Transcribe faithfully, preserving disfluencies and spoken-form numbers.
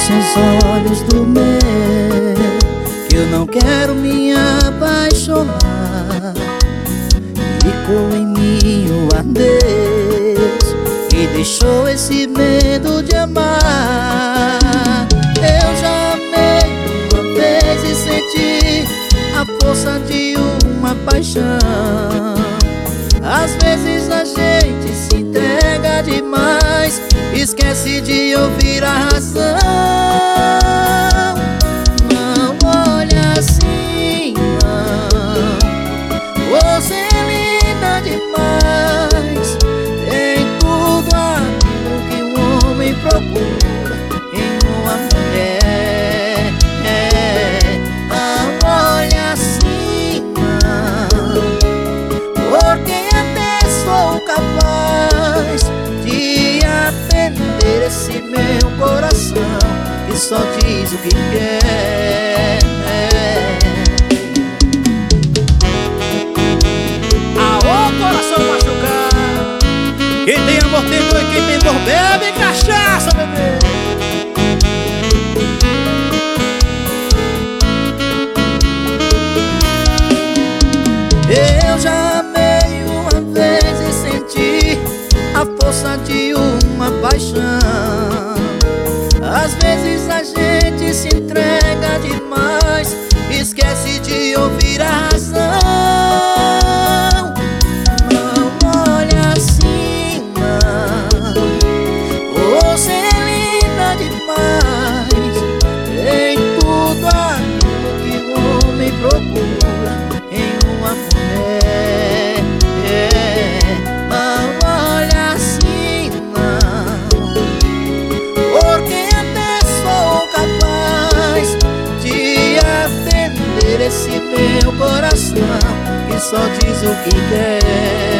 seus olhos do meu, que eu não quero me apaixonar. Ficou em mim o adeus e deixou esse medo de amar. Eu já amei uma vez e senti a força de uma paixão. Às vezes a gente se entrega demais, esquece de ouvir a razão. Não olha assim, não. Você é linda demais, tem tudo aquilo que um homem procura em uma mulher. Não olha assim, não, porque até sou capaz de atender esse meu coração que só diz o que quer. Aô, coração machucado, quem tem amor tem dor e quem tem dor bebe cachaça, bebê. Eu já amei uma vez e senti a força de uma paixão. Às vezes a gente se entrega demais, esquece de ouvir a razão. Não olha assim, não. Você é linda demais, tem tudo aquilo que o homem procura em uma mulher. Não olha assim, não, porque até sou capaz de atender esse meu coração que só diz o que quer.